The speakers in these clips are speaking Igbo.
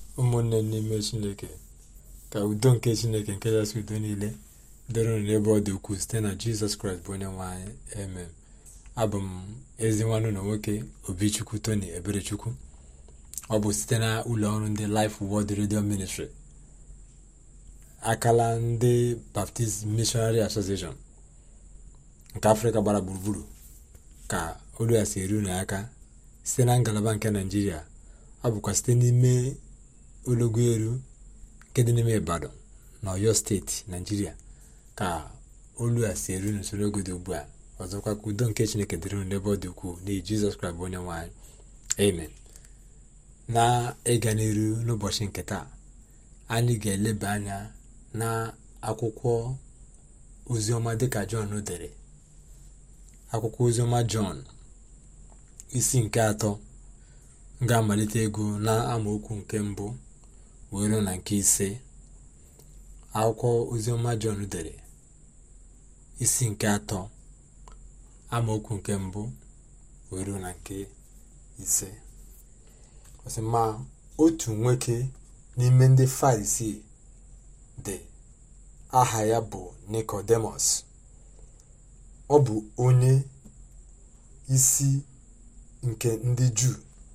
ụmụnne n'ime Chineke, ka udo nke Chineke nke kachasị udo niile dịrị unu n'ebe ọ dị ukwuu site na Jizọs Kraịst bụ onye nwe anyị. Amen. Abụ m ezi nwanne ụlọ nwoke Obichukwu Tony Eberechukwu. Ọ bụ site na ụlọ ọrụ ndị Life Word Radio Ministry, akala ndị Baptist Missionary Association nke Afrịka gbara gburugburu ka olu ya si eru n'aka site na ngalaba nke Naịjirịa. Ọ bụkwa site n'ime ologo eru nke dị n'ime Ibadan na Ọyọ steeti, Naịjirịa, ka olu ya si eru n'usoro oge dị ugbu a. Ọzọkwa ka udo nke Chineke dịrị unu n'ebe ọ dị ukwuu n'ihi Jizọs Kraịst bụ onye nwe anyị. Amen. Na ịga n'iru n'ụbọchị nke taa, anyị ga-eleba anya na akwụkwọ oziọma dịka Jọn dere. Akwụkwọ oziọma Jọn isi nke 3 ga-amalite ego na amaokwu nke 1 wee ruo na nke 5. Akwụkwọ oziọma Jọn dere isi nke 3 amaokwu nke 1 wee ruo na nke 5. Ọsị, ma otu nwoke n'ime ndị Farisii dị, aha ya bụ Nicodemus. Ọ bụ onye isi nke ndị Juu.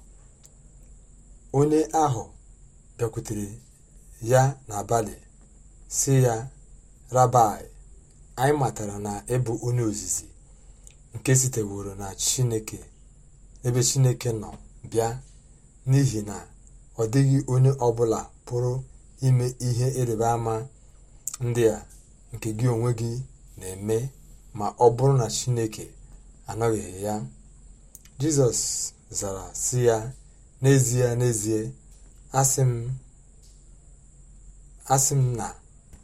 Onye ahụ bịakwutere ya n'abalị sị ya, Rabai, anyị matara na ịbụ onye ozizi nke siteworo na Chineke, ebe Chineke nọ bịa, n'ihi na ọ dịghị onye ọbụla pụrụ ime ihe ịrịba ama ndị a nke gị onwe gị na-eme ma ọ bụrụ na Chineke anọghị ya. Jizọs zara sị ya, n'ezie n'ezie asị m na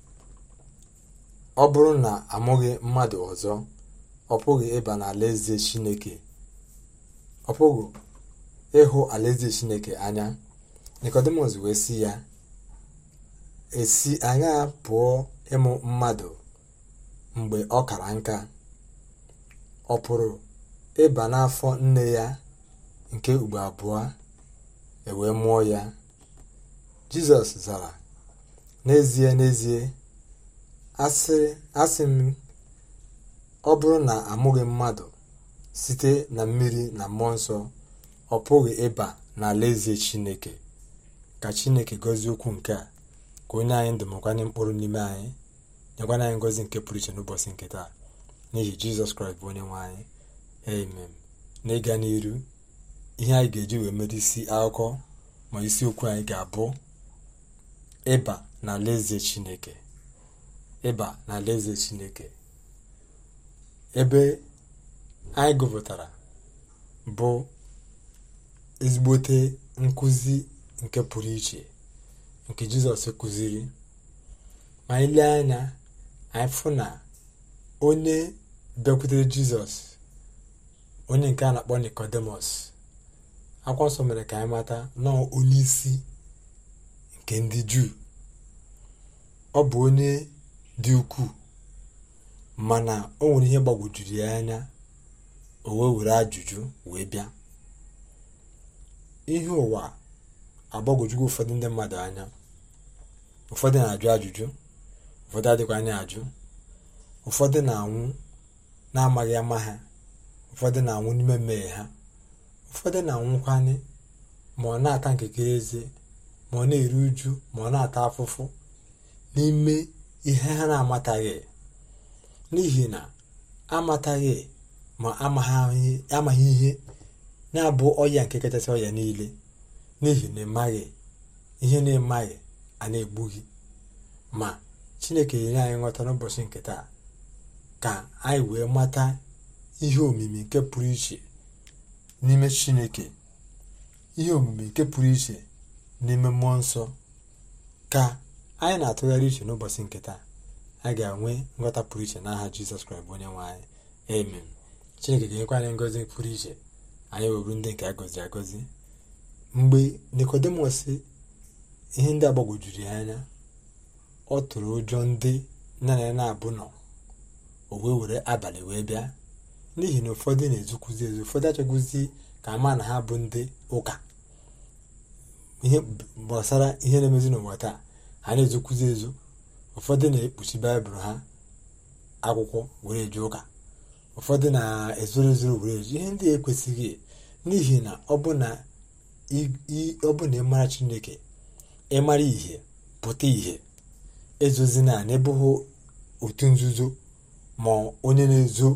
ọ bụrụ na amụghị mmadụ ọzọ, ọ pụghị ịba n'alaeze Chineke, ọ pụghị ịhụ alaeze Chineke anya. Nicodemus wee sị ya, esi anya pụọ ịmụ mmadụ mgbe ọ kara nka? Ọ pụrụ ịba n'afọ nne ya nke ugbo abụọ wee mụọ ya? Jizọs zara, n'ezie n'ezie asị m, ọ bụrụ na amụghị mmadụ site na mmiri na mmụọ nsọ, ọ pụghị ịba n'alaeze Chineke. Ka Chineke gọzie okwu nke a, ka onye anyị ndụ makwanye mkpụrụ n'ime anyị, nyekwana anyị ngọzi nke pụrụ iche n'ụbọchị nke taa, n'ihi Jizọs Kraịst bụ onye nwe anyị. Amen. N'ịga n'iru, ihe anyị ga-eji wee mere isi akụkọ ma isiokwu anyị ga-abụ ịba n'alaeze Chineke. Ịba n'alaeze Chineke. Ebe anyị gụpụtara bụ ezigbote nkụzi nke pụrụ iche nke Jizọs kụziri. Ma anyị lee anya, anyị fụ na onye bịakwutere Jizọs, onye nke a na-akpọ Nicodemus, akwụkwọ nsọ mere ka anyị mata na onye isi nke ndị Juu. Ọ bụ onye dị ukwuu, mana o nwere ihe gbagwojuru ya anya. O wee were ajụjụ wee bịa. Ihe ụwa agbagwojugo ụfọdụ ndị mmadụ anya. Ụfọdụ na-ajụ ajụjụ, ụfọdụ adịkwa anya ajụ. Ụfọdụ na-anwụ na-amaghị ama ha, ụfọdụ na-anwụ n'ime mmehie ha, ụfọdụ na-anwụkwanye ma ọ na-ata nkekere eze, ma ọ na-eru uju, ma ọ na-ata afụfụ n'ime ihe ha na-amataghị. N'ihi na amataghị ma amaghị ihe na-abụ ọya nke kachasị ọya niile. N'ihi na ịmaghị ihe, na-emaghị a na-egbughị. Ma Chineke nyere anyị nghọta n'ụbọchị nke taa, ka anyị wee mata ihe omimi nke pụrụ iche n'ime Chineke, ihe omimi nke pụrụ iche n'ime mmụọ nsọ. Ka anyị na-atụgharị iche n'ụbọchị nke taa, a ga-enwe nghọta pụrụ iche n'aha Jizọs Kraịst bụ onye nwe anyị. Amen. Chineke ga-enyekwa anyị ngọzi pụrụ iche, anyị weburu ndị nke agọzi agọzi. Mgbe Nicodemus ihe ndị agbagwojuru ya anya, ọ tụrụ ụjọ ndị nna na na-abụ nọ. O wee were abalị wee bịa, n'ihi na ụfọdụ na-ezukwuzi ezu, ụfọdụ achọgwuzi ka ama na ha bụ ndị ụka. ihe gbasara ihe na-emezi n'ụwa taa, ha na-ezokwuzi ezo. Ụfọdụ na-ekpuchi baịbụl ha akwụkwọ were eje ụka, ụfọdụ na-ezoro ezoro were eje. Ihe ndị ekwesịghị, n'ihi na ọ bụ na ịmara Chineke, ịmara ihe pụta ihe, ezozi na n'ebughị otu nzuzo ma onye na-ezo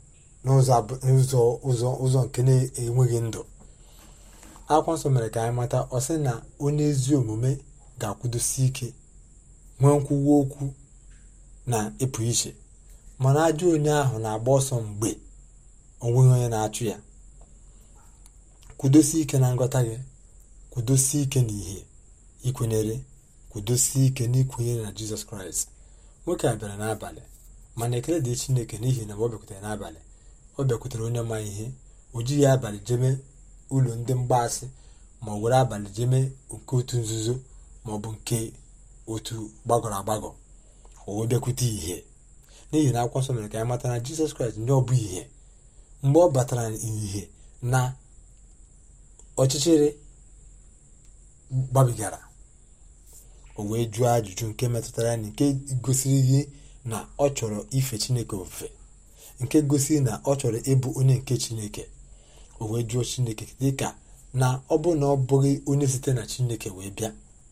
n'ụzọ nke na-enweghị ndụ. Akwụkwọ nsọ mere ka anyị mata, ọ sị na onye ezi omume ga-akwụdosi ike, nwee nkwuwa okwu na ịpụ iche, mana ajọ onye ahụ na-agba ọsọ mgbe onweghị onye na-achụ ya. Kwudosi ike na nghọta gị, kwudosi ike n'ihe ikwenyere, kwudosi ike n'ikwenyere na Jizọs Kraịst. Nwoke a bịara n'abalị, mana ekele dị Chineke n'ihi na ọ bịakwutere n'abalị. Ọ bịakwutere onye ma ihe. O jighị abalị jeme ụlọ ndị mgbaasị, ma ọ were abalị jeme nke otu nzuzo ma ọ bụ nke otu gbagọrọ agbagọ. O wee bịakwute ihe, n'ihi na akwụkwọ nsọ mere ka anyị mata na Jizọs Kraịst nye ọ bụ ihe. Mgbe ọ batara ihe na ọchịchịrị gbabigara, o wee jụọ ajụjụ nke metụtara ya, nke gosiri gị na ọ chọrọ ife Chineke ofufe, nke gosiri na ọ chọrọ ịbụ onye nke Chineke. O wee jụọ Chineke dịka na ọ bụ na ọ bụghị onye site na Chineke wee bịa,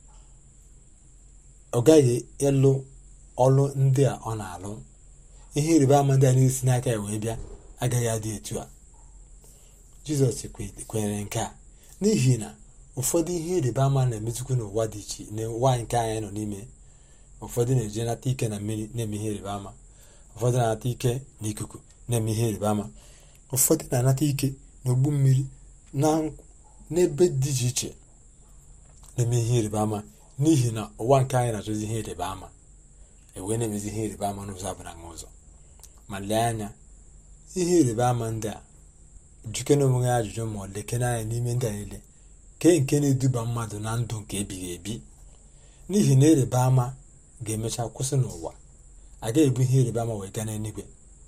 ọ gaghị ịlụ ọlụ ndị a ọ na-alụ. Ihe ịrịba ama ndị a na-esi n'aka ya wee bịa agaghị adị etu a. Jizọs kwenyere nke a n'ihi na ụfọdụ ihe ịrịba ama na-emezikwu n'ụwa dị iche n'ụwa nke anyị nọ n'ime. Ụfọdụ na-eje nata ike na mmiri na-eme ihe ịrịba ama, ụfọdụ na-anata ike n'ikuku na-eme ihe ịrịba ama, ụfọdụ na-anata ike n'ogbu mmiri n'ebe dị iche iche na-eme ihe ịrịba ama, n'ihi na ụwa nke anyị na-achọzi ihe ịrịba ama. Ewee na-emezi ihe ịrịba ama n'ụzọ abụla n'ụzọ. Ma lee anya, ihe ịrịba ama ndị a, juke na onwe ya ajụjụ ma ọ lekene anya n'ime ndị a niile, nke na-eduba mmadụ na ndụ nke ebighị ebi. N'ihi na ịrịba ama ga-emecha kwụsị n'ụwa, agaghị ebu ihe ịrịba ama wee gaa n'eluigwe.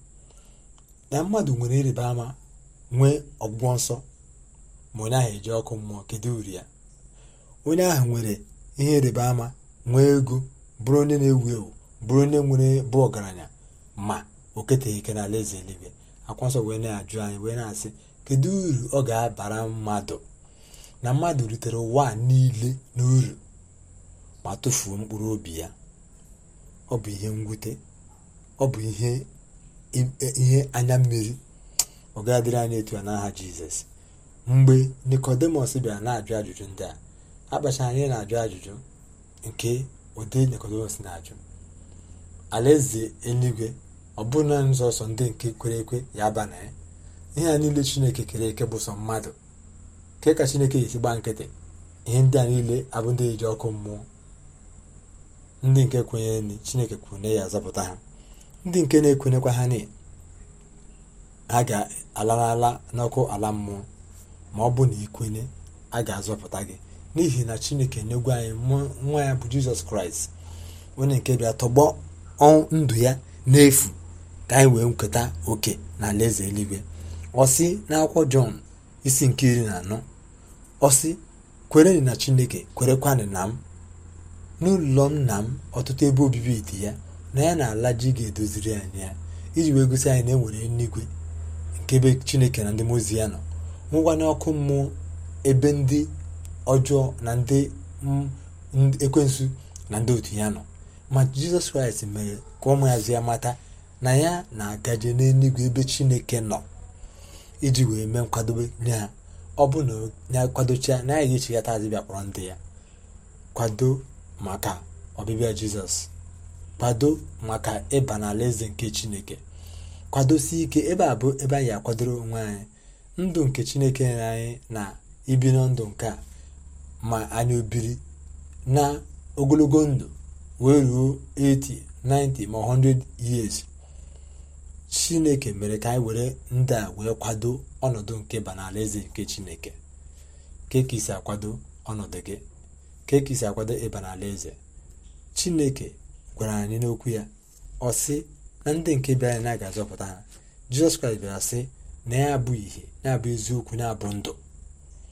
Na mmadụ nwere ịrịba ama, nwee ọgwụgwọ nsọ, ma onye ahụ eji ọkụ mmụọ, kedu uru ya? Onye ahụ nwere ihe ịrịba ama, nwee ego, bụrụ onye na-ewu ewu, bụrụ onye nwere bụ ọgaranya, ma o keteghị ike n'ala eze eluigwe. Akwụkwọ nsọ wee na-ajụ anyị wee na-asị, kedu uru ọ ga-abara mmadụ na mmadụ ritere ụwa niile n'uru ma tụfuo mkpụrụ obi ya? Ọ bụ ihe mwute, ọ bụ ihe anya mmiri. Ọ ga-adịrị anyị etu a n'aha Jizọs. Mgbe Nicodemus bịara na-ajụ ajụjụ ndị a, akpacha anyị na-ajụ ajụjụ nke ụdị Nicodemus na-ajụ. Alaeze eluigwe ọ bụ na nzọsọ ndị nke kwere ekwe ya aba na ya? Ihe a niile Chineke kere eke bụ sọ mmadụ. Ke ka Chineke esi gba nkịtị? Ihe ndị a niile abụ ndị eji ọkụ mmụọ. Ndị nke kwenyere ni Chineke kwuru na ya azapụta ha. Ndị nke na-ekwenyekwa ha ni ha ga-alarala n'ọkụ ala mmụọ. Ma ọ bụ na ikwenye, a ga-azọpụta gị, n'ihi na Chineke nyegwa anyị nwa ya bụ Jizọs Kraịst, onye nke bịa tọgbọ ndụ ya n'efu ka anyị wee nketa oke na alaeze eluigwe. Ọ sị n'akwụkwọ Jọn isi nke 14, ọ sị, kwerenụ na Chineke, kwerekwanụ na m. N'ụlọ nna m ọtụtụ ebe obibi dị ya, na ya na ala ji ga-edoziri anyị ya, iji wee gosi anyị na enwere eluigwe nke ebe Chineke na ndị mmụọ ozi ya nọ, nwekwa n'ọkụ mmụọ ebe ndị ọjọọ na ndị ekwensu na ndị otu ya nọ. Ma Jizọs Kraịst mere ka ụmụazụ ya mata na ya na-agaje n'eluigwe ebe Chineke nọ, iji wee mee nkwadobe nye ha. Ọ bụ na ya kwadocha, na ya ga-echighata azụ bịa kpọrọ ndị ya. Kwado maka ọbịbịa Jizọs, kwado maka ịba n'ala eze nke Chineke. Kwadosi ike, ebe a bụ ebe anyị akwadoro onwe anyị ndụ nke Chineke nyere anyị, na ibi na ndụ nke a ma anyị obiri na ogologo ndụ wee ruo 80, 90 ma 100 years. Chineke mere ka anyị were ndị a wee kwado ọnọdụ nke ịba n'ala eze nke Chineke. Ka isi akwado ọnọdụ gị, ka isi akwado ịba n'ala eze Chineke gwara anyị n'okwu ya, ọ sị na ndị nke bịara na ga-azọpụta ha. Jizọs Kraịst bịara sị na ya bụ ihe, ya bụ eziokwu, ya bụ ndụ.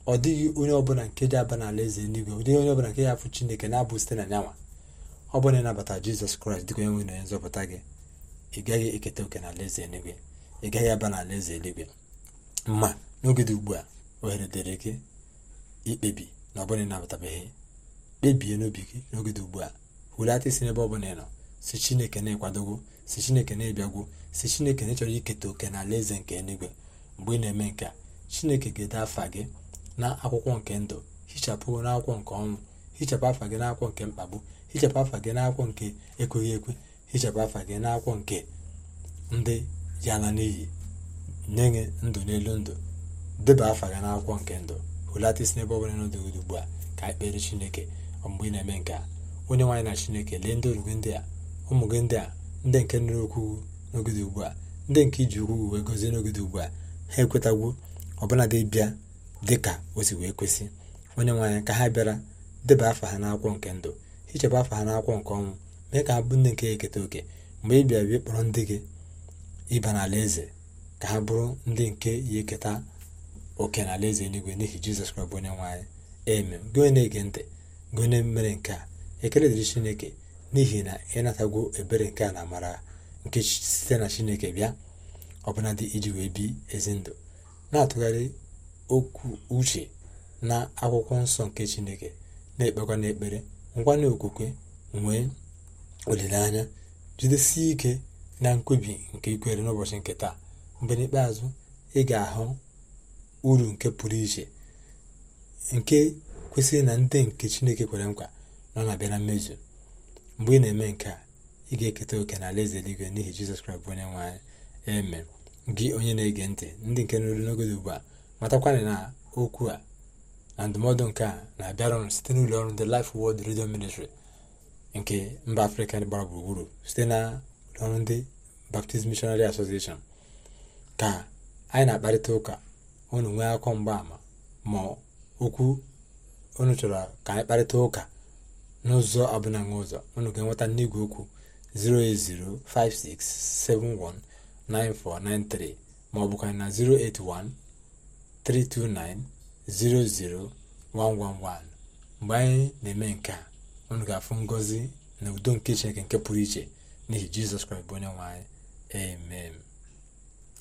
ọ dịghị onye ọbụla nke ji aba n'ala eze eluigwe, ọ dịghị onye ọbụla nke ya afụ Chineke na-abụ site na nyanwa. Ọ bụrụ na ịnabata Jizọs Kraịst dịka onye nwe na onye nzọpụta gị, ị gaghị eketa oke n'ala eze eluigwe, ị gaghị aba n'ala eze eluigwe. Ma n'oge dị ugbu a, ohere dịrị gị ikpebi na ọ bụrụ na ịnabatabeghị. Kpebie n'obi gị n'oge dị ugbu a, hulata isi n'ebe ọ bụla ị nọ, si Chineke na-ekwadogo, si Chineke na-ebiagwo, si Chineke na ịchọrọ iketa oke n'ala eze nke eluigwe. Mgbe ị na-eme nke a, Chineke ga-ede afa gị na akwụkwọ nke ndụ, hichapụ n'akwụkwọ nke ọnwụ, hichapụ afa gị n'akwụkwọ nke mkpagbu, hichapụ afa gị n'akwụkwọ nke ekweghị ekwe, hichapụ afa gị n'akwụkwọ nke ndị ya ala n'iyi, nye gị ndụ n'elu ndụ. Deba afa gị n'akwụkwọ nke ndụ. Hulata isi n'ebe ọ bụla n'oge ugbu a ka anyị kpere Chineke. Mgbe ị na-eme nke a, onye nwaanyị na Chineke, lee ndị oru gị ndị a, ụmụ gị ndị a, ndị nke nụrụ okwu n'oge ugbu a, ndị nke iji okwu wee gozie n'oge ugbu a, ha ekwetagwo ọbụla dị bịa dị ka o si wee kwesị. Onye nwaanyị, ka ha bịara deba afa ha n'akwụkwọ nke ndụ, hichapụ afa ha n'akwụkwọ nke ọnwụ, mee ka ha bụ ndị nke ya eketa oke. Mgbe ị bịara kpọrọ ndị gị ịba n'ala eze, ka ha bụrụ ndị nke ya eketa oke n'ala eze eluigwe n'ihi Jizọs Kraịst bụ onye nwaanyị. Amen. Gị onye na-ege ntị, gị onye mere nke a, ekele dịrị Chineke n'ihi na ịnatagwo ebere nke a na amara nke site na Chineke bịa, ọbụnadị iji wee bi ezi ndụ, na-atụgharị okwu uche na akwụkwọ nsọ nke Chineke, na-ekpekwa n'ekpere, ngwana okwukwe, nwee olileanya, jidesie ike na nkwebi nke ikwere n'ụbọchị nke taa. Mgbe n'ikpeazụ, ị ga-ahụ uru nke pụrụ iche nke kwesịrị na ndị nke Chineke kwere nkwa nọ na-abịa na mmezu. Mgbe ị na-eme nke a, ị ga-eketa oke n'ala eze eluigwe n'ihi Jizọs Kraịst bụ onye nwe anyị. Amen. Gị onye na-ege ntị, ndị nke nụrụ n'oge ugbu a, matakwana na okwu a na ndụmọdụ nke a na-abịara ọnụ site n'ụlọ ọrụ The Life Word Radio Ministry nke mba Afrịka gbara gburugburu, site na ọrụ ndị Baptist Missionary Association. Ka anyị na-akparịta ụka, unu nwee akọ mgbaama ma okwu unu chọrọ ka anyị kparịta ụka n'ụzọ abụnaghị ụzọ, unu ga-enweta n'igwe okwu 08056719493 ma ọ bụkwa na 08132900111. Mgbe anyị na-eme nke a, unu ga-afụ ngọzi na udo nke Chineke nke pụrụ iche n'ihi Jizọs Kraịst bụ onye nwe anyị. Amen.